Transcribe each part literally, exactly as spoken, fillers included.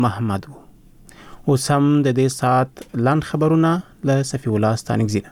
محمد وو. اوس هم د دې سات لاند خبرونه له صفی الله ستانکزی.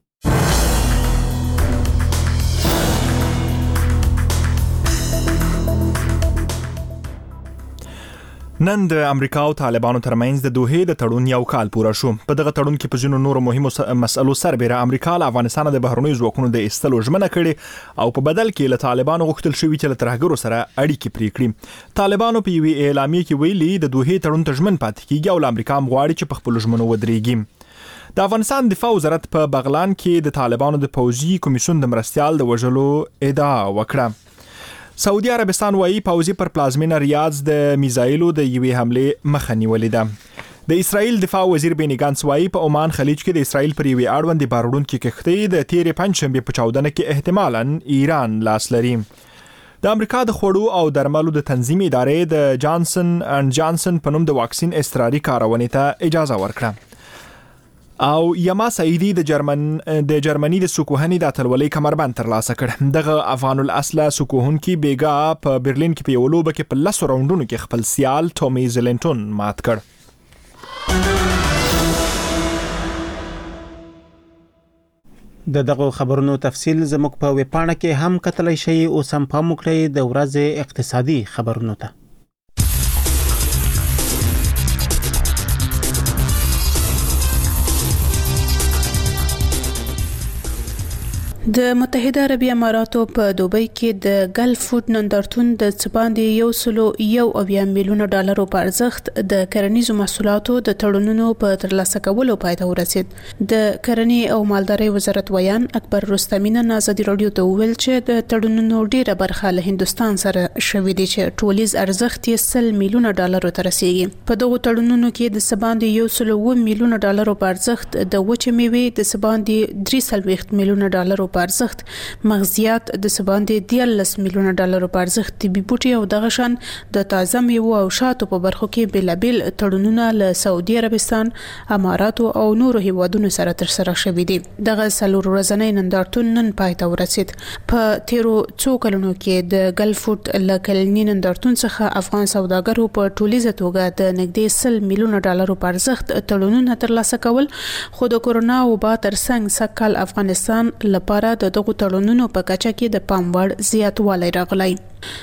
نن د امریکا او طالبانو ترمنځ د دوحې د تړون یو کال پوره شو. په دغه تړون کې په ځینو نورو مهمو مسلو سربېره امریکا له افغانستان د بهرنیو ځواکونو د ایستلو ژمنه کړې او په بدل کې له طالبانو غوښتل شوی چې له ترهګرو سره اړیکې پرې کړي. طالبانو په یوې اعلامیه کې ویلي د دوحې تړون ته ژمن پاتې کیږي او امریکا هم غواړي چې په خپلو ژمنو ودرېږي. د افغانستان دفاع وزارت په بغلان کې د طالبانو د پوځي کمیسیون د مرستيال د وژلو ادعا وکړه. سعودي عربستان وايي پوځي پر پلازمینه ریاض د میزایلو د یوې حمله مخه نیولې ده. د اسرائیل دفاع وزیر بینی ګانس وايي په عمان خلیج کې د اسرائیل پر یوې اړوندې باروړونکې کښتۍ د تیرې پنځشنبه په چاودنه کې احتمالاً ایران لاس لري. د امریکا د خوړو او درملو د تنظیم ادارې د جانسن اند جانسن په نوم د واکسین اضطراري کارونې ته اجازه ورکړه. او یما سعیدی د جرمن د جرمني د سکوهنی د اتلولۍ کمربند ترلاسه کړ. دغه افغان الاصل سکوهونکي بیګا په برلین کې په یو لوبه کې په لس راوندونو کې خپل سیال ټومي زلنټون مات کړ. د دغه خبرونو تفصیل زموږ په ویبپاڼه کې هم کتلای شئ او سم پام وکړئ د ورځې اقتصادي خبرونو ته. د متحده عربی اماراتو په دوبۍ کې د ګلف فود نندارتون د څباندې یو سلو یو اویا میلیونه ډالرو په ارزښت د کرنیزو محصولاتو د تړونونو په ترلاسه کولو پای ته ورسید. د کرنې او مالدارۍ وزارت ویان اکبر رستمی نن ازادي رادیو ته وویل چې د تړونونو ډیره برخه له هندستان سره شوې دي چې ټولیز ارزښت یې سل میلیونه ډالرو ته رسیږي. په دغه تړونونو کې د څباندې یو سلو و میلیونه ډالرو په ارزښت د وچې میوې د څباندې درې سلويخت میلیونه ډالرو په ارزښت، مغزیات د سباندې دیارلس میلیونه ډالرو په ارزښت، طبي بوټي او دغه شان د تازه میوو او شاتو په برخو کې بیلابیل تړونونه له سعودي عربستان، اماراتو او نورو هیوادونو سره ترسره شوي دي. دغه څلور ورځنی نندارتون نن پای ته ورسید. په تیرو څو کلونو کې د ګلف فود له کلنی نندارتون څخه افغان سوداګرو په ټولیزه توګه د نږدې سل میلیونه ډالرو په ارزښت تړونونه ترلاسه کول، خو د کورونا وبا ترڅنګ سږ کال افغانستان لپاره د دغو تړونونو په کچه کې د پام وړ زیاتوالی راغلی.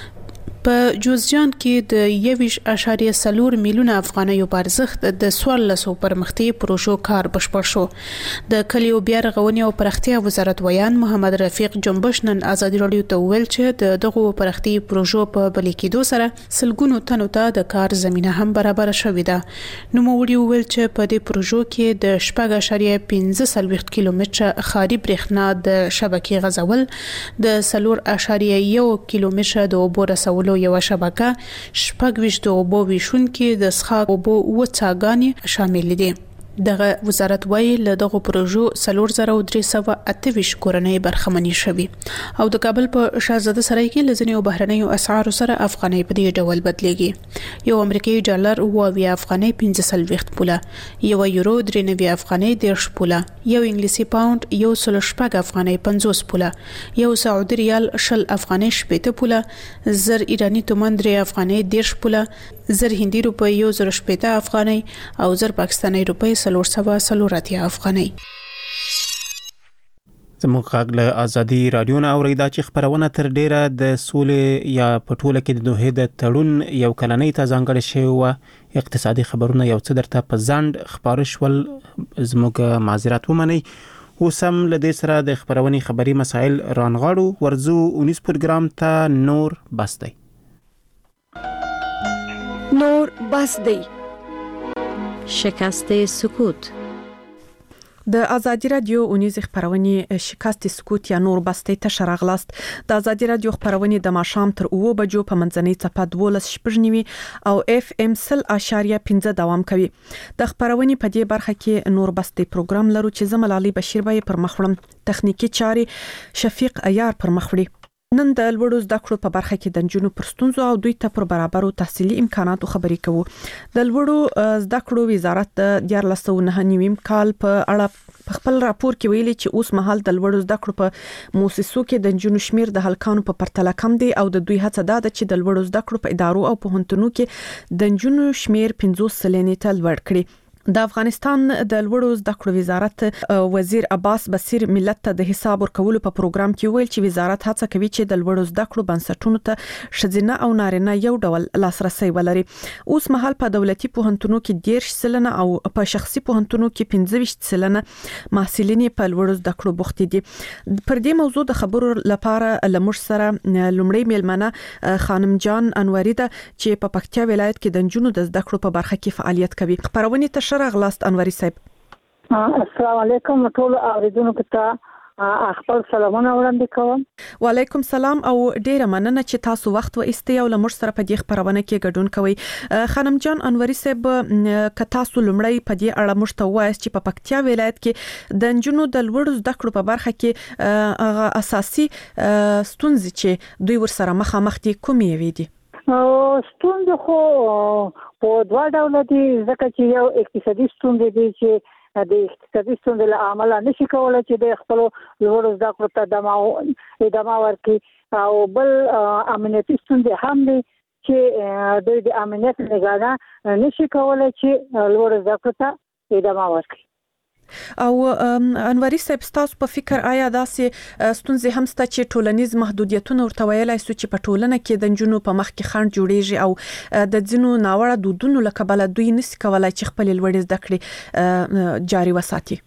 په جوزجان کې د یویش اشاریه سلور میلیونه افغانیو په ارزښت د څوارلسو پرمختیایي پروژو کار بشپړ شو. د کلیو بیا رغونې او پراختیا وزارت ویان محمد رفیق جنبش نن ازادي رادیو ته ویل چې د دغو پراختیایي پروژو په بلې کېدو سره سلګونو تنو ته د کار زمینه هم برابر شوې ده. نوموړي ویل چې په دې پروژو کې د شپږ اشاریه پنځه څلوېښت کیلومتره ښاري برېښنا د شبکې غځول، د څلور اشاریه یو کیلومتره د اوبو رسولو یو شبکه، شپږ ویشت د اوبو ویشونکي د څښاک اوبو و څاګانې شامل دي. دغه وزارت وایي له دغه پروژو څلور زره درې سوه اته ویشت کورنۍ برخمنې شوي او د کابل په شاهزاده سرای کې له ځینو بهرنیو اسعارو سره افغانۍ په دې ډول بدلېږي. یو امریکایي ډالر اوه اویا افغانۍ پنځه څلوېښت پوله، یو یورو درې نوي افغانۍ دېرش پوله، یو انګلیسي پاوند یو سل شپږ افغانۍ پنځوس پوله، یو سعودي ریال شل افغانۍ شپېته پوله، زر ایراني تومان درې افغانۍ دېرش پوله، زر هندي روپۍ یو زر شپېته افغانۍ او زر پاکستاني روپۍ سلور سوه سلور اتیا افغانۍ. زموږ غږ له ازادي رادیو نه اورئ. دا چې خبرونه تر ډیره د سولې یا په ټوله کې د دوحې د تړون یو کلنۍ ته ځانګړې شوې وه. اقتصادي خبرونه یو څه درته په ځنډ خپاره شول، زموږ معذرت ومنئ. اوس هم له دې سره د خبرونې خبري مسایل رانغاړو. ورځو اونیس پروګرام ته نور بس دی. نور بس دی. شکست سکوت. د ازادي رادیو اونیز خبرونه شکست سکوت یا نور بس ته شراغلاست. د ازادي رادیو خبرونه د ماشام تر اوه بجو په منځنۍ څپه دولس شپږنیوي او اف ام سل اشاریه پنځه دوام کوي. د خبرونه په دې برخه کې نور بس ته پروګرام لرو چې زملالي بشیر به پر مخړم، تخنیکی چاري شفیق عیار پر مخړي. نن د لوړو زده کړو په برخه کې د نجونو پر ستونزو او دوی ته پر برابرو تحصیلي امکاناتو خبرې کوو. د لوړو زده کړو وزارت د دیارلس سوه نهه نیم کال په اړه په خپل راپور کې ویلي چې اوس مهال د لوړو زده کړو په مؤسسو کې د نجونو شمیر د هلکانو په پرتله کم دی او د دوی هڅه ده چې د لوړو زده کړو په ادارو او پوهنتونونو کې د نجونو شمیر پنځوس سلنې ته لوړ کړي. د افغانستان د لوړو زده کړو وزارت وزیر عباس بصیر ملت ته د حساب ورکولو په پروګرام کې ویل چې وزارت هڅه کوي چې د لوړو زده کړو بنسټونو ته شذینه او نارینه یو ډول لاسرسي ولري. اوس مهال په دولتي پوهنتونونو کې ډیر سلنه او په شخصي پوهنتونونو کې پنځه ویشت سلنه محصلین په لوړو زده کړو بوخت دي. پر دې موضوع د خبرو لپاره لمر سره لومړی میلمنه خانم جان انوري ده چې په پکتیا ولایت کې د نجونو د زده کړو په برخه کې فعالیت کوي. خبرونه ته راغلاست انوري صاحب. السلام علیکم ټول اوریدونکو ته خپل سلامونه وړاندې کوم. وعلیکم سلام او ډیره مننه چې تاسو وخت و ایستئ او لمر سره په دې خبرونه کې ګډون کوئ. خانم جان انوري صاحب ک تاسو لمړی په دې اړه مشته وایي چې په پکتیا ولایت کې د نجونو د لوړو زده کړو په برخه کې اساسي ستونزې چې دوی ورسره مخامخ دي کومې وي دي؟ ستونزې خو په دوه ډوله دي، ځکه چې یو اقتصادي ستونزې دي چې د اقتصادي ستونزې له امله نشي کولای چې د خپل لوړو زده کړو ته ادامه ورکړي، او بل امنیتي ستونزې هم دي چې دوی د امنیت نگاه نشي کولای چې لوړو زده کړو ته ادامه ورکړي. او انوري صاحب تاسو په فکر آیا داسې ستونزې هم ست چې ټولنیز محدودیتونه ورته ویلای سو چې په ټولنه کې د نجونو په مخ کې خنډ جوړیږي او د ځینو ناوړه دودونو لکه بل دوی نس کولای چې خپل لوړ زده کړې جاري وساتي؟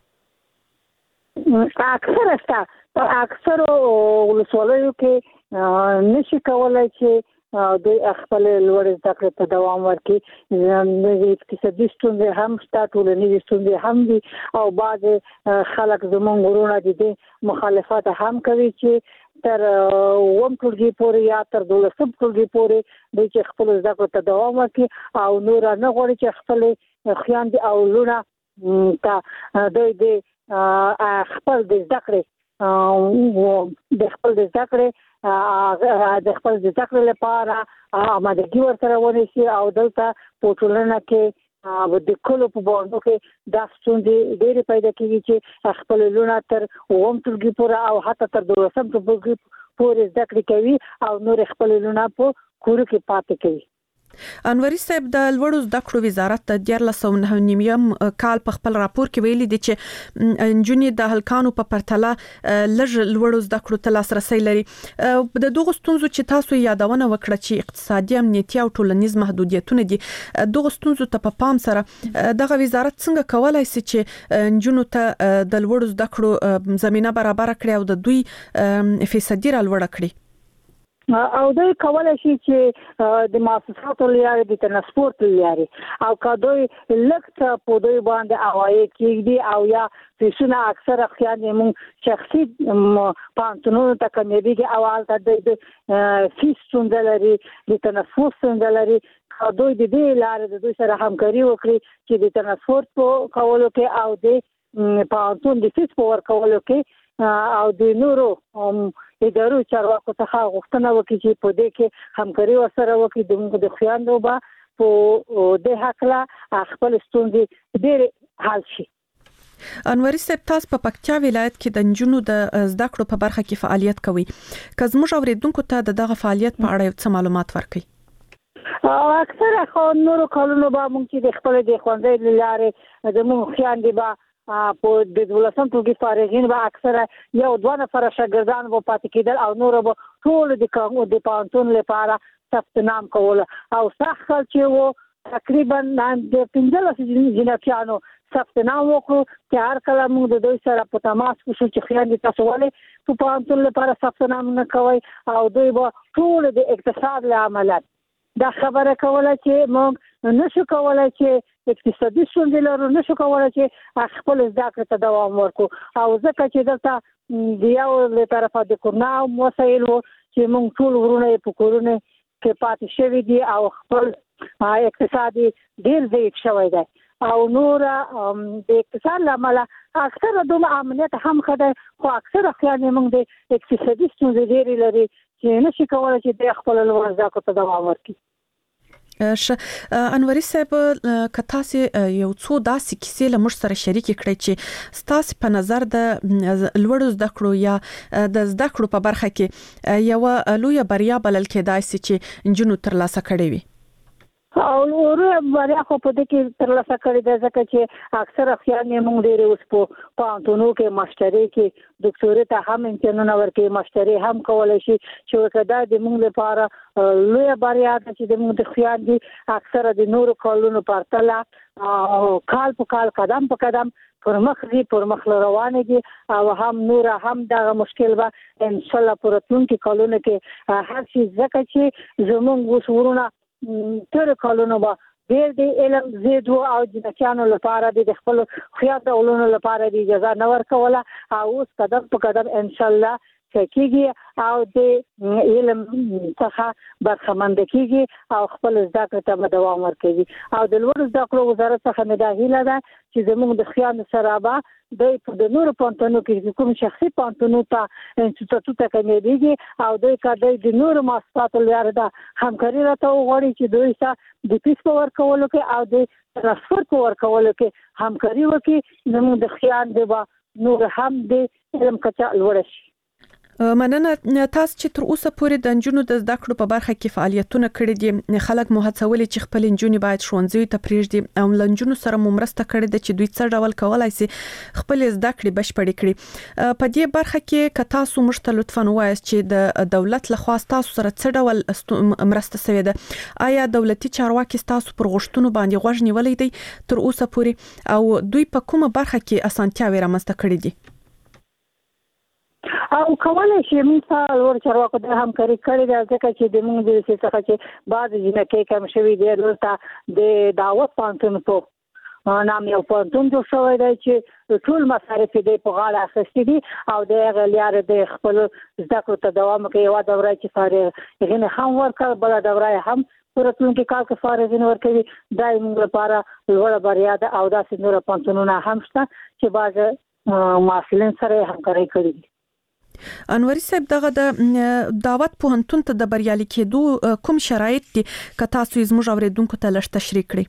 اکثر استا اکثر ولسوالیو کې نشي کولای چې دوی خپل لوړ زده کړې ته دوام ورکړي. د اقتصادي ستونزې هم شته، ټولنیز ستونزې هم دي، او بعض خلک زموږ ورونه دي مخالفت هم کوي چې تر اووم ټولګي پورې یا تر دولسم ټولګي پورې دوی چې خپل زده کړې ته دوام ورکړي او نور نه غواړي چې خپل خویندې او لونه ته دوی د خپل د زده کړې د خپل د زده کړې د خپل د زده کړې لپاره آمادګي ورسره ونیسي، او دلته په ټولنه کې د کلو په باندې کې د ستونزې ډېرې پیدا کیږي چې خپل لونه تر اووم ټولګي پورې او حتی تر دولسم ټولګي پورې زده کړې کوي او نور خپل لونه په کور کې پاتې کوي. انوري صاحب د لوړو زده کړو وزارت د دیارلس سوه نهه نیم کال په خپل راپور کې ویلي دي چې نجونې د هلکانو په پرتله لږ لوړو زده کړو ته لاسرسي لري. د دغه ستونزو چې تاسو یادونه وکړه چې اقتصادي، امنیتي او ټولنیز محدودیتونه دي، دغه ستونزو ته په پام سره دغه وزارت څنګه کولای شي چې نجونو ته د لوړو زده کړو زمينه برابر کړي او د دوی فیصدي را لوړ کړي؟ او دوی کولای شي چې د مؤسساتو لارې د ترانسپورت لارې او که دوی لکه په دوی باندې عواید کېږي او یا فیسونه اکثره خیانه مون شخصي پانتونو ته کمیږي او البته د فیس څنګه لري د ترانسپورت څنګه لري، دوی د دې لارې د دوی سره همکاري وکړي چې د ترانسپورت په کولو کې او د پانتون د فیس په ورکولو کې او د نورو ادارو چارواکو څخه غوښتنه وکړي چې په دې کې همکاري ورسره وکړي د موږ د خویندو به په د حق لا خپل ستونزې ډېر حل شي. انوري صاحب تاسو په پکتیا ولایت کې د نجونو د زده کړو په برخه کې فعالیت کوي، که زموږ اوریدونکو ته دغه فعالیت په اړه څه معلومات ورکړي؟ اکثره خو نورو کلونو به موږ چې د خپل د خوندې لارې د موږ خویندې به په د دولسم ټولګي فارغین به اکثره یو دوه نفر شاګردان به پاتې کېدل او نور به ټول د د پانتون لپاره ثبت نام کول او سخت چې وو تقریبا د پنځلس جنکیانو ثبت نام وکړو چې هر کله موږ د دوی سره په تماس کې شو چې خویندې تاسو ولې په پانتون لپاره ثبت نام نه کوئ او دوی به ټول د اقتصاد له امله دا خبره کوله چې موږ نشو کولای چې اقتصادي ستونزې لرو، نشو کولای چې خپل زده کړې ته دوام ورکړو او ځکه چې دلته د یو له طرفه د کرونا مسایل وو چې موږ ټول ورونه په کورونه کې پاتې شوي دي او خپل اقتصادي ډېر ضعیف شوی دی او نور د اقتصاد له امله اکثره دومره امنیت هم ښه دی، خو اکثره خیانې موږ د اقتصادي ستونزې ډېرې لري چې نشي کولای چې د خپل لوړ زده کړو ته دوام ورکړي. ش انوري صاحب کتا سي یو څو داسې کیسې له موږ سره شریک کړي چې ستاسو په نظر د لوړو زده کړو یا د زده کړو په برخه کې یو لوی بریا بلل کېدای شي چې جنو ترلاسه کړي وي. او ورو بریا خو په دې کې ترلاسه کړی دی ځکه چې اکثر اخیان یې موږ ډېر اوس په پانتونو کې ماستري کې ډاکټوري ته هم امتحانونه ورکړي ماستري هم کولای شي چې وکړه د موږ لپاره لوی بریا ده چې د موږ د خیال دي اکثر د نورو کالونو پرتله او کال په کال قدم په قدم پر مخ دي پر مخ روان دي او هم نور هم دا مشکل به ان شاء الله پرتونکو کالونو کې هر شي ځکه چې زموږ وسورونه تر کالونو با ډېر د علم زیدو او د چانو لپاره د خپل خیاط علومو لپاره د اجازه نه ورکوله او اوس قدم په قدم ان شاء الله کېږي او د علم څخه برخمند کېږي او خپل زده کړې ته دوام ورکوي او د لوړ زده کړو وزارت څخه مې دا هیله ده چې زموږ د خیال سره به د په نورو پانتونو کې کوم شخصي پانتونو ته انسټیټوټ ته کېږي او د کډې د نورو مؤسساتو لپاره د همکاري راته وغوړي چې دوی سره د پیس په ورکولو کې او د ترانسفر په ورکولو کې همکاري وکړي زموږ د خیال د نور هم د علم کچا لوړ شي. مننه تاسو چې تر اوسه پورې د انجونو د زده کړو په برخه کې فعالیتونه کړې دي خلک مو هڅولي چې خپل انجونې باید ښوونځي ته پریږدي او لنجونو سره مو مرسته کړې ده چې دوی څه ډول کولای شي خپل زده کړې بشپړې کړي په دې برخه کې که تاسو موږ ته لطفاً ووایاست چې د دولت لخوا تاسو سره څه ډول مرسته شوې ده آیا دولتي چارواکي تاسو پر غوښتنو باندې غوږ نیولې دي تر اوسه پورې او دوی په کومه برخه کې اسانتیاوې رامنځته کړې دي او کولای شي موږ په لور چارواکو د همکاري کړې ده ځکه چې د موږ د څه څه چې بعض جنکې کوم شوی دی ورته د دعوت پانتون په نام یو پانتون جوړ شوی دی چې ټول مصارف دې په غاړه اخیستي دي او د غلیار د خپل زده کړو ته دوام کوي او دا ورای چې فارغ غنه هم ورکړ بل دا ورای هم پرتونکو کال کې فارغین ورکوي دای موږ لپاره لوړ بریا ده او دا څنګه پانتونونه هم شته چې باز ماسلین سره همکاري کوي. انوري صاحب دغه د دعوت پوهنتون ته د بریالي کېدو کوم شرایط دي که تاسو یې زموږ اوریدونکو ته لږ تشریح کړئ؟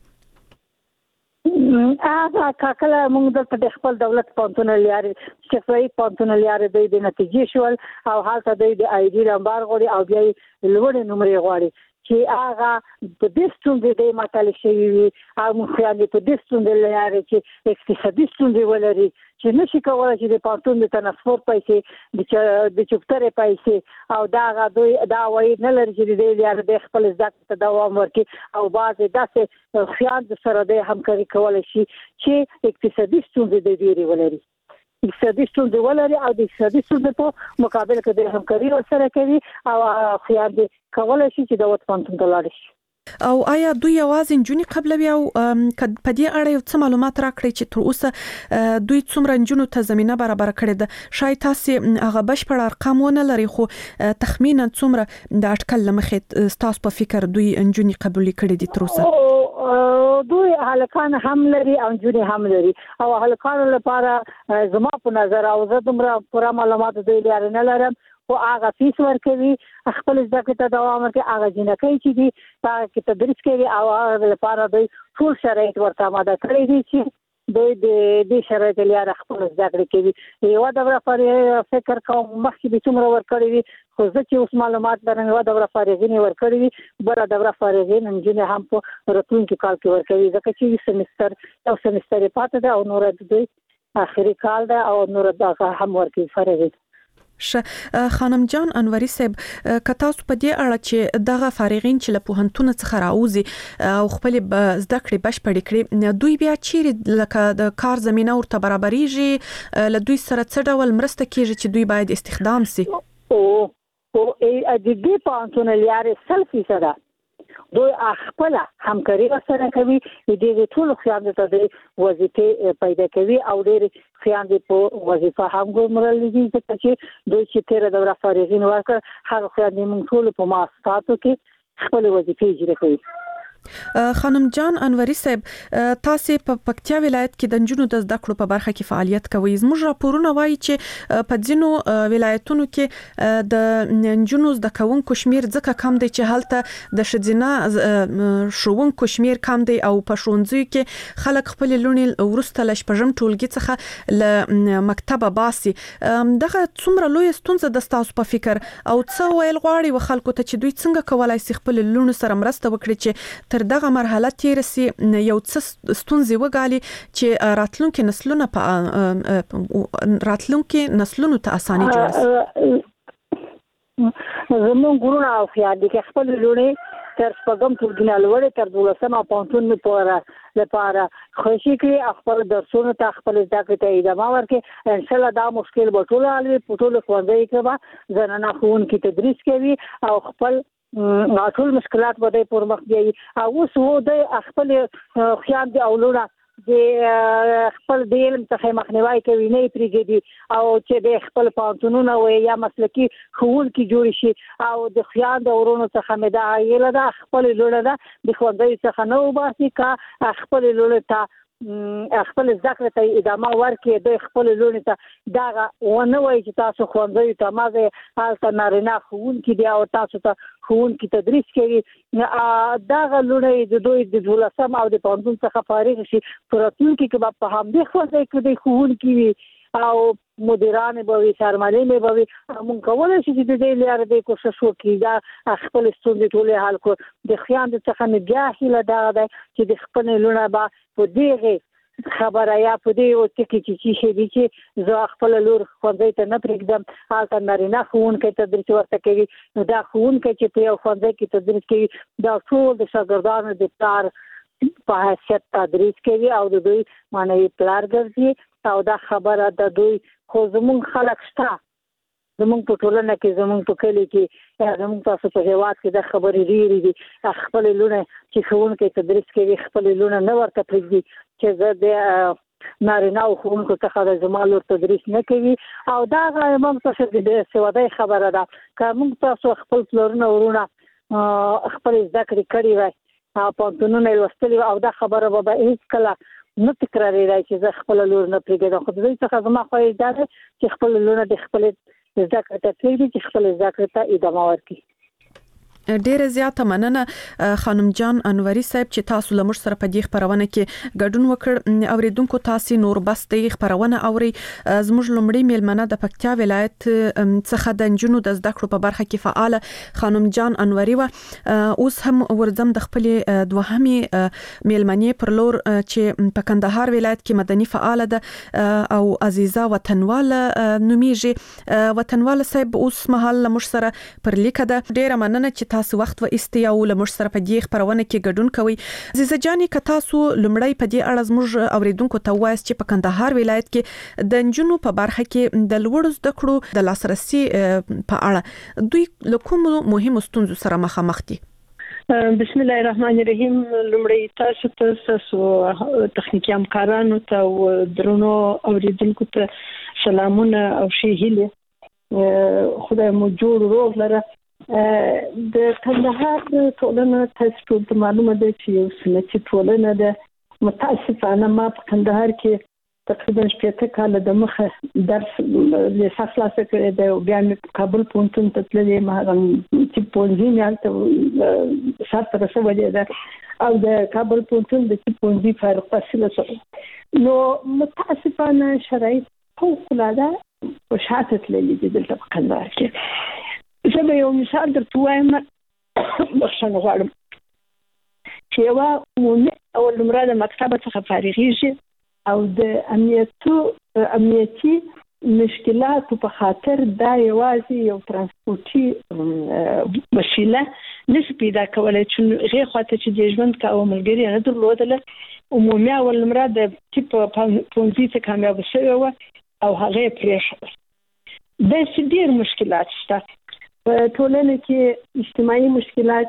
هغه کله موږ د خپل دولت پوهنتون لري چې فری پوهنتون لري د نتیجې شول او حالت د آی ډي نمبر غوړي او بیا لوړ نمبر غوړي چې هغه په دې ستوندې د مطالعه شوی وي او مخالفت په دې ستوندې لري چې اقتصادي ستوندې ولري چې نشي کولای چې د پانتون د ترانسپورت پیسې د چوپتره پیسې او دا غوي دا وایي نه لري چې د لري د خپل ځکه ته دوام ورکړي او بعض داسې خیال سره د همکاري کولای شي چې اقتصادي ستوندې د ډیری ولري اقتصادي ستوندې ولري او د اقتصادي ستوندې په مقابل کې د همکاري سره کوي او خیال دي کولای شي چې د وټ پانتون ته لاړ شي. او آیا دوی یوازې انجونې قبلوي او په دې اړه یو څه معلومات راکړي چې تر اوسه دوی څومره انجونو ته زمينه برابر کړې ده شاید تاسو هغه بشپړ ارقام ونه لري خو تخمینا څومره د اټکل لمخې تاسو په فکر دوی انجونې قبول کړې دي تر اوسه؟ دوی هلکان هم لري او انجونې هم لري او هلکان لپاره زما په نظر او زه دومره پوره معلومات دوی لري نه لرم او هغه فیس ورکوي خپل ځکه ته دوام ورکوي هغه جنکې چې دي هغه کې تدریس کوي او هغه لپاره دوی ټول شرایط ورته آماده کړی دي چې دوی د دې شرایط لپاره خپل ځکه کوي یو د فکر کوم مخکې به څومره ورکړي وي خو زه چې اوس معلومات لرم یو د فارغین ورکړي وي بل د فارغین انجینر هم په راتلونکي کال کې ورکوي ځکه چې سمستر یو سمستر پاتې ده او نور د دوی اخري کال ده او نور د هم ورکوي فارغین. ش خانم جان انوري صاحب که تاسو په دې اړه چې دغه فارغین چې له پوهنتون څخه راوځي او خپل زده کړې بشپړې کړي دوی بیا چیرې لکه د کار زمينه ورته برابرېږي له دوی سره څه ډول مرسته کیږي چې دوی باید استخدام شي؟ او او د دې پوهنتون لري سلفي سره دوی خپل همکاري سره کوي د دې ټول خیال ته د وظیفې پیدا کوي او ډېر خیال په وظیفه هم ګمرل دي چې دوی چې تیر دوره فارغین ورکړ هغه خیال موږ ټول په مؤسساتو کې خپل وظیفې اجرا کوي. خانم جان انوري صاحب تاسو په پکتیا ولایت کې د نجونو د زده کړو په برخه کې فعالیت کوي. زموږ راپورونه وایي چې په ځینو ولایتونو کې د نجونو زده کوونکو شمیر ځکه کم دی چې هلته د شذینه شوونکو شمیر کم دی او په ښوونځیو کې خلک خپل لونې ورسته لښ پژم ټولګي څخه ل مکتبه باسي. دغه څومره لوی ستونزه د تاسو په فکر او څه ویل غواړي و خلکو ته چې دوی څنګه کولای شي خپل لونو سره مرسته وکړي چې تر دغه مرحله تیر سي یو څه ستونزې وګالي چې راتلونکي نسلونه په راتلونکي نسلونو ته اساني جوړ شي. زمون ګورونه او خیال دي چې خپل لونې تر سپږم ټولګي لوړې تر دولسم او پنځم لپاره لپاره خوشي کړي خپل درسونه ته خپل زده کړې ته ادامه ورکړي. ان شاء الله دا مشکل به ټول حل وي. په ټول ښوونځي کې به زنانه ښوونکي تدریس کوي او خپل ټول مشکلات به د پر مخ دی او اوس هو د خپل خیال دی او لونه د خپل د علم څخه مخنیوي کوي نه پریږدي او چې د خپل پانتونونه او یا مسلکی ښوونکي جوړ شي او د خیال د ورونو څخه مدا ایله د خپل لونه د ښوونځي څخه نو باسي کا خپل لونه ته خپل ذکر ته ادامه ورکړي. د خپل لونې ته دا ونه وایي چې تاسو خوندوي ته مازه حالت نارینه ښوونکي دی او تاسو ته ښوونکي تدریس کوي. دا لونې د دوی د دولسم او د پنځم څخه فارغ شي پراتونکي کې په هم د خوځي کې د ښوونکي وي او مدیران به وي سرمالي به وي. موږ کولای شو چې د دې لپاره د کوشش وکړو دا خپل ستونزې ټول حل کو. د خیاند څخه نه جاهله دا ده چې د خپل لونه با په دې خبره یا په دې او چې چې شي دي چې زه خپل لور خوځې ته نه پرېږدم. حالت نارینه ښوونکي تدریس ورته کوي. نو دا ښوونکي چې په یو خوځې کې تدریس کوي دا ټول د شاګردانو د پلار په حیثیت تدریس کوي او د دوی معنی پلار ګرځي او دا خبره د دوی خو زمون خلک شته زمون په ټولنه کې زمون په کلی کې زمون تاسو په هیواد کې د خبرې ډېرې دي. خپل لونه چې ښوونکي تدریس کوي خپل لونه نه ورته پرېږدي چې زه د نارینه او ښوونکو څخه د زما لور تدریس نه کوي او دا موږ تاسو د سوادای خبره ده که موږ تاسو خپل پلرونه ورونه خپل زده کړې کړې وای او پانتونونه لوستلي او دا خبره به هیڅ کله نه تکرارېدای چې زه خپل لور نه پرېږدم. خو د دوی څخه زما خواهش دا ده چې خپل لونه د خپل زده کړې ته پرېږدي چې خپل زده کړې ته ادامه ورکړي. ډیره زیاته مننه خانم جان انوري صاحب چې تاسو لمر سره په دې خبرونه کې ګډون وکړ. اوریدونکو تاسو نور بس د خبرونه اوري. زموږ لمړی میلمنه د پکتیا ولایت څخه د نجونو د زده کړو په برخه کې فعال خانم جان انوري و. اوس هم ورزم د خپل دوهمي میلمنې پر لور چې په کندهار ولایت کې مدني فعال ده او عزیزه وطنواله نومیږي. وطنواله صاحب اوس مهال لمر سره پر لیکه ده. ډیره مننه چې تاسو وخت و استیا او لمر سره په دې خبرونه کې ګډون کوي. عزیزه جاني که تاسو لمړی په دې اړه زموږ اوریدونکو ته وایي چې په کندهار ولایت کې د نجونو په برخه کې د لوړ زده کړو د لاسرسي په اړه دوی له کومو مهمو ستونزو سره مخامخ دي؟ بسم الله الرحمن الرحیم. لمړی تاسو ته تاسو تخنیکی همکارانو ته او درنو اوریدونکو ته سلامونه او ښې هیلې. خدای مو جوړ روغ لره. د کندهار ټولنه تاسو ټول ته معلومه ده چې یو سنتي ټولنه ده. متاسفانه ما په کندهار کې تقریبا شپږ کال د مخه درس لیسانس خلاص کړی دی او بیا مې کابل پوهنتون ته تللی یم. هغه چې پوهنځي مې هلته سر ته رسولې ده او د کابل پوهنتون د پوهنځي فارغ التحصیل شوم. نو متاسفانه شرایط فوق العاده په شاته تللي دي دلته په کندهار کې. زه به یو مثال درته وایم بخښنه غواړم چې یوه عمومي اول نمره د مکتبه څخه فارغېږي او د امنیتو امنیتي مشکلاتو په خاطر دا یوازې یو ترانسپورټي وسیله نشي پیدا کولی چې هغې خواته چې د ژوند کوه ملګري نه درلودله. عمومي اول نمره د طب پوهنځي ته کامیابه شوې وه او هغه یې پرېښوده. داسې ډېر مشکلات شته په ټولنه کې. اجتماعي مشکلات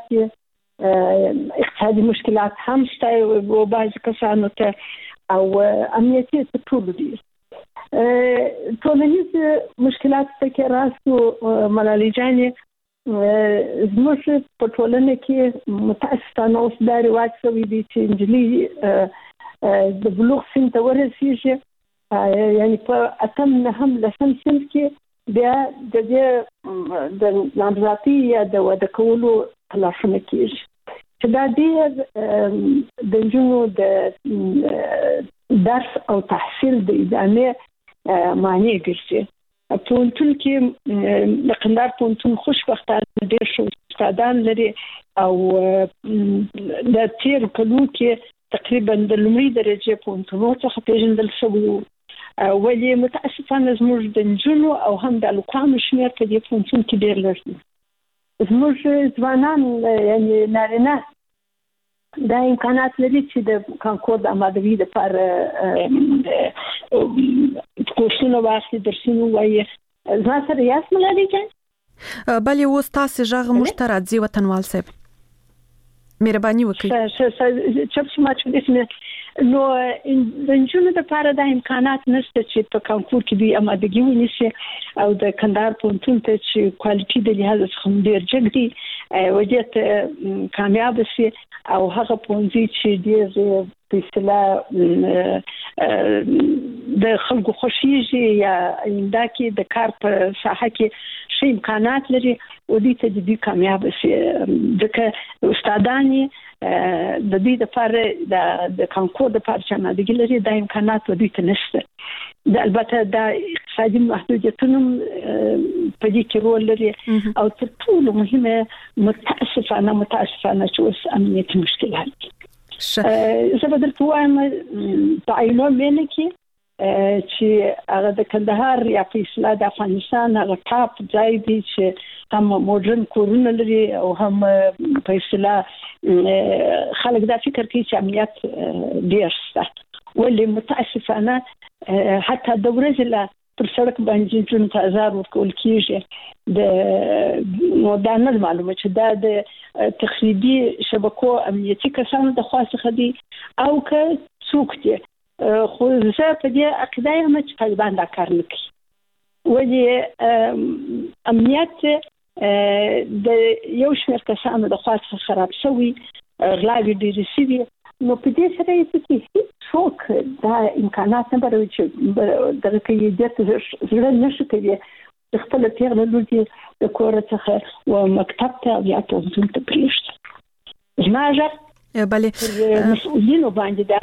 کې اقتصادي مشکلات هم شته او بعضې کسانو ته او امنیتي تر ټولو ډېر. ټولنیز مشکلات ته کې راسو ملالۍ جانې زموږ په ټولنه کې متاسفانه اوس دا رواج شوی دی چې نجلۍ د بلوغ سن ته ورسیږي، یعنی په اتم نهم لسم سن کې بیا د دې د نامزادۍ یا د واده کولو تلاشونه کېږي چې دا ډېر د نجونو د درس او تحصیل د ادامې معنی ګرځي. پوهنتون کې د کندهار پوهنتون خوشبختانه ډېر ښه استادان لري او د تېرو کلونو کې تقریبا د لومړۍ درجې پوهنتونونو څخه پیژندل شوي وو، ولې متاسفانه زموږ د نجونو او هم د هلکانو شمېر په دې پوهنتون کې ډېر لږ دی. زموږ ځوانان یعنې نارینه دا امکانات لري چې د کانکور د آمادګۍ لپاره کورسونه واخلي، درسونه ووایي. زما سره یاست ملالۍ جان؟ بلې اوس تاسې غږ موږ ته راځي وطنوال صاحب، مهرباني وکړئ. چپ شما چې نو د نجونو لپاره دا امکانات نشته چې په کانکور کې دوی آمادګي ونیسي او د کندهار پوهنتون ته چې کوالټي د لحاظ څخه ډېر جګ دی ودې ته کامیاب شي او هغه پوهنځي چې ډېر په اصطلاح د خلکو خوښیږي یا آینده کې د کار په ساحه کې ښه امکانات لري ودې ته د دوی کامیاب شي. ځکه استادان د دې لپاره د کانکور لپاره چې آمادګي لري دا امکانات ودې ته نشته. البته دا اقتصادي محدودیتونه په دې کې رول لري او تر ټولو مهمه متاسفانه متاسفانه چې اوس امنیتي مشکلات دي. زه به درته وایم په عینو مینه کې چې هغه د کندهار یا په اصطلاح د افغانستان هغه ټاپ ځای دی چې هم موډرن کورونه لري او هم په اصطلاح خلک دا فکر کوي چې امنیت ډېر شته، ولې متاسفانه حتی د ورځې لا پر سړک باندې جون ته ازار ورکول کېږي. د نو دا نه معلومه چې دا د تخریبي شبکو امنیتي کسانو د خوا څخه دي او که څوک دي، خو زه په دې عقیده یم چې طالبان دا کار نه کوي، ولې امنیت د یو شمېر کسانو د خوا څخه خراب شوي، غلاوې ډېرې شوي، نو په دې سره یې پکې هیڅوک دا امکانات نه برابروي چې دغه کوي دې ته زړه نه شي کوي چې خپله پېغله لور دې د کوره څخه و مکتب ته او یا پوهنتون ته پرېږدي. زما غږ پر مسؤلینو باندې دا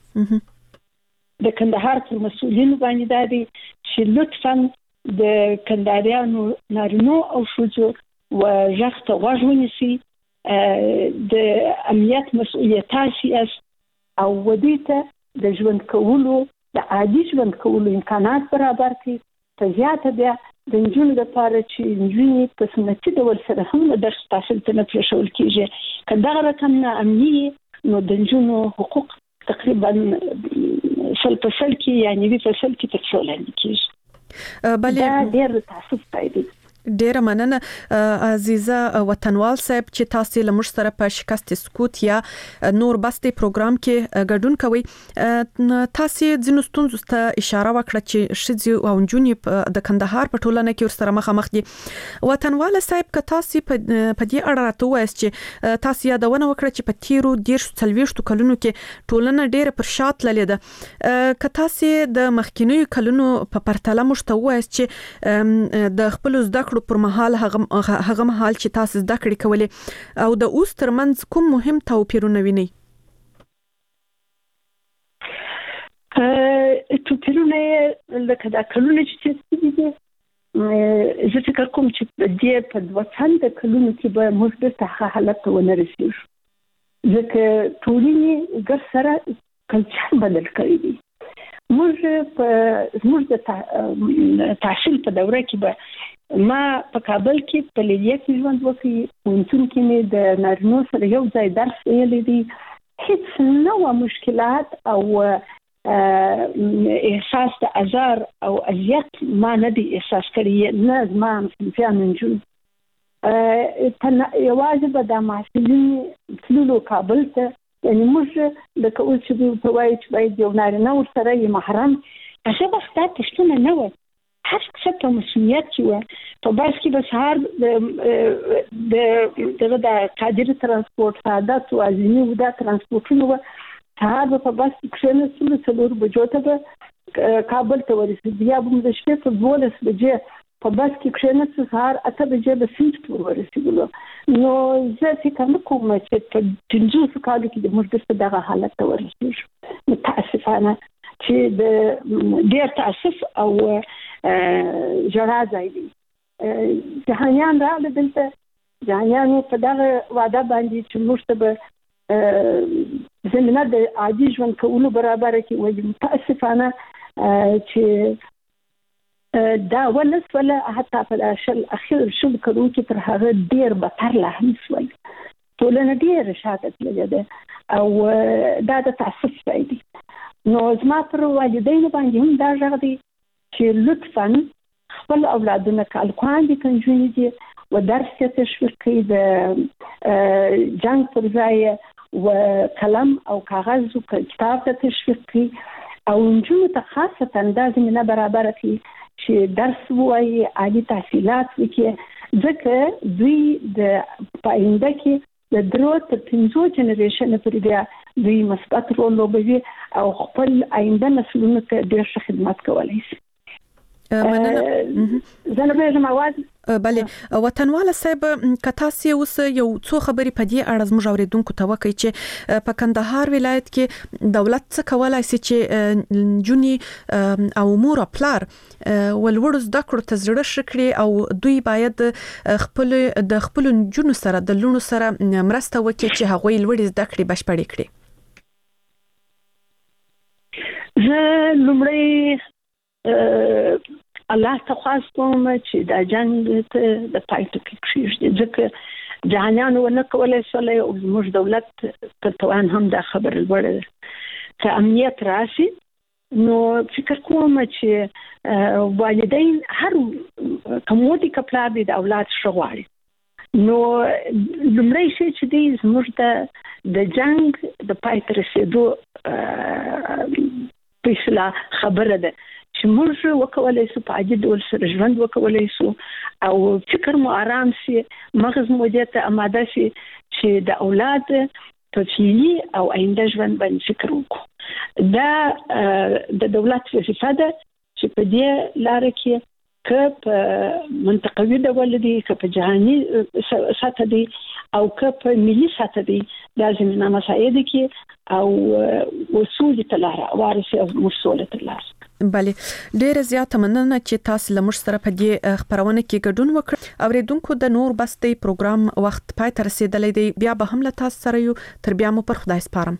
د کندهار پر مسؤلینو باندې دا دی چې لطفا د کندهاریانو نارینو او ښځو و غږ ته غوږ ونیسي، د امنیت مسؤلیت تاسې یاست او ودې ته د ژوند کولو د عادي ژوند کولو امکانات برابر کړي. په زیاته بیا د نجونو لپاره چې نجونې په سنتي ډول سره هم درس تحصیل ته نه پرېښول کېږي، که دغه رقم نا امني نو د نجونو حقوق تقریبا سل په سل کې یا نوي په سل کې تر څو لاندې کېږي. دا ډېر تاسف ځای دی. ډیره مننه عزیزه وطنوال صاحب چې تاسو له موږ سره په شکست سکوت یا نور بستي پروګرام کې ګډون کوي. تاسو ځینو ستونزو ته اشاره وکړه چې ښځې او نجونې د کندهار په ټولنه کې ورسره مخامخ دي. وطنوال صاحب که تاسو په دې اړه راته وایئ چې تاسو یادونه وکړه چې په تیرو دیرش څلوېښتو کلونو کې ټولنه ډیره پر شا تللې ده، که تاسو د مخکینیو کلونو په پرتله موږ ته وایئ چې د خپل زده کړو پر مهال هغه هغه مهال چې تاسو زده کړې کولې او د اوس ترمنځ کوم مهم توپیرونه وینئ؟ توپیرونه لکه دا کلونه چې تېر دي، زه فکر کوم چې په دې په دوه څنډه کلونو کې به موږ بېرته هغه حالت ته ونه رسېږو، ځکه ټولنې ګډ سره کلچر بدل کړی دی. موږ په زموږ د تحصیل په دوره کې به ما په کابل کې په لیلیه کې ژوند وکړی، پوهنتون کې مې د نارینو سره یو ځای درس ویلی دی، هیڅ نه وه مشکلات او احساس د ازار او اذیت ما نه دی احساس کړی، نه زما همصنفیانو نجونو. یوازې به دا محصلین تللو کابل ته، یعنې موږ لکه اوس چې دوی ورته وایي چې باید یو نارینه ورسره یې محرم، هغه وخت دا پوښتنه نه وه. هر څه ته مسؤلیت و په بس کې به سهار د د د قادر ترانسپورت ساده او ازمي ودا ترانسپورتونه و سهار په بس کې نه څلور څلور بجو ته به کابل ته ورسېد بیا به د شپې په دولس بجې په بس کې کښېنه سهار اته بجې به سیند پورې ورسېدلو نو زه فکر نه کوم چې په پنځوسو کالو کې د موږ دغه حالت ته ورسېږو متاسفانه چې د ډېر تاسف او ژړا ځای دی جهانیان راغله دلته جهانیانو په دغه وعده باندې چې موږ ته به زمینه د عادي ژوند کولو برابره کړي وایي متاسفانه چې دا ولس ولا حتی په شل اخر شل کلو کې تر هغه ډیر بتر لا هم سوي ټولنه ډیر شاته تللې ده او دا د تاسف دی نو زما پر والدینو باندې هم دا ژغ دی چې لطفاً خپل اولادونه کالکوان دي کنجونی دي و درس تشویق کړي د جنگ پر ځای و قلم او کاغذ او کتاب ته تشویق کړي او نجونو ته خاصه اندازې نه برابر کړي چې درس وایي عالی تحصیلات وکړي ځکه دوی د پاینده کې د درو تر پنځو جنریشن پورې بیا دوی مثبت رول لوبوي او خپل آینده نسلونو ته ډېر ښه خدمت کولی شي. مننه. زه نه پوهېږم اواز بله وطنواله صاحب که تاسې اوس یو څو خبرې په دې اړه زموږ اورېدونکو ته وکړئ چې په کندهار ولایت کې دولت څه کولی شي چې نجونې او مور او پلار ولوړو زده کړو ته زړه ښه کړي او دوی باید خپل د خپلو نجونو سره د لوڼو سره مرسته وکړي چې هغوی لوړې زده کړې بشپړې کړي. زه لومړی الله ته خواست کوم چې دا جنگ ته د پای ټکی کېږي ځکه جهانیانو ونه کولای شول او زموږ دولت په توان هم دا خبر لوړه که امنیت راشي نو فکر کوم چې والدین هر کومودي کپلار دي د اولاد شغواړي نو لمړی شي چې دی زموږ د جنگ د پای تر رسیدو فیصله خبره ده چې موږ وکولای شو په عادي ډول سره ژوند وکولای شو او فکر مو آرام شي مغز مو دې ته آماده شي چې د اولاد په فعلي او آینده ژوند باندې فکر وکړو. دا د دولت وظیفه ده چې په دې لاره کې که په منطقوي ډول دي که په جهاني سطح دي او که په ملي سطح دي دا زمینه مساعد کې او وصول ته لاره وارث او مسؤل ته لاره. بله ډیره زیاته مننه چې تاسو لمر سره په دې خبرونه کې ګډون وکړ. اوریدونکو د نور بستي پروګرام وخت پای ته رسیدلی دی بیا به هم له تاسو سره یو تر بیا مو پر خدای سپارم.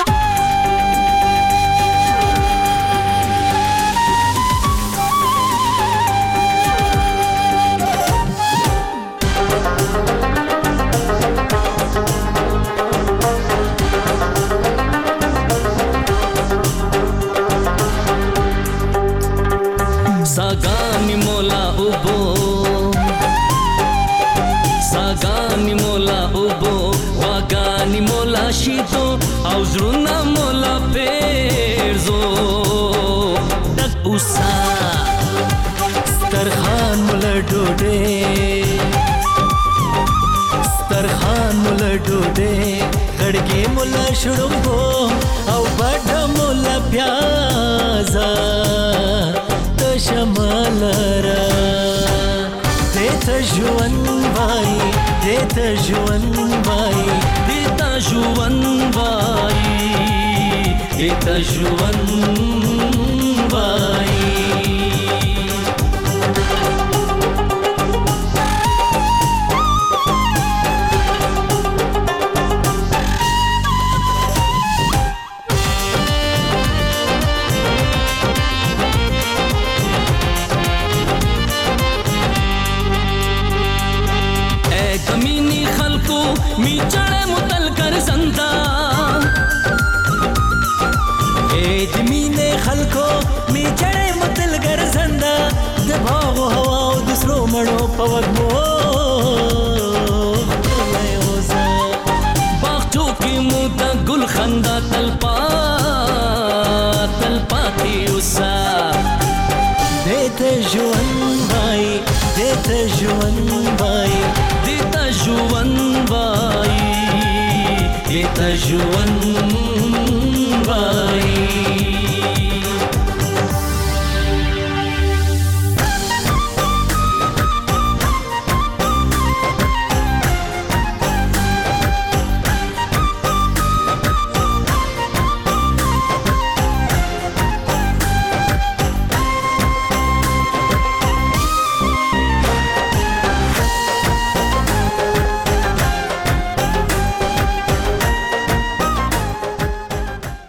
सागानी मोला उबो सागानी मोला उबो वागानी मोला शीतो आउजरुना मोला पेरजो तक उसा स्तरखान मोला डोडे स्तरखान मोला डोडे खड़गे मोला शुड़ुंगो औ बड़ा मोला प्याजा شمالرا دیتا جوان بای دیتا جوان بای دیتا جوان بای دیتا جوان بای می چڑے متل کر زندہ اے دمینے خلکو می چڑے متل کر زندہ دباغ و ہوا و دوسرو مڑو پوگمو باغچو کی مودا گل خندہ تلپا تلپاتی اسا دیتے جوان دیتا ژوند وای دیتا ژوند وای دیتا ژوند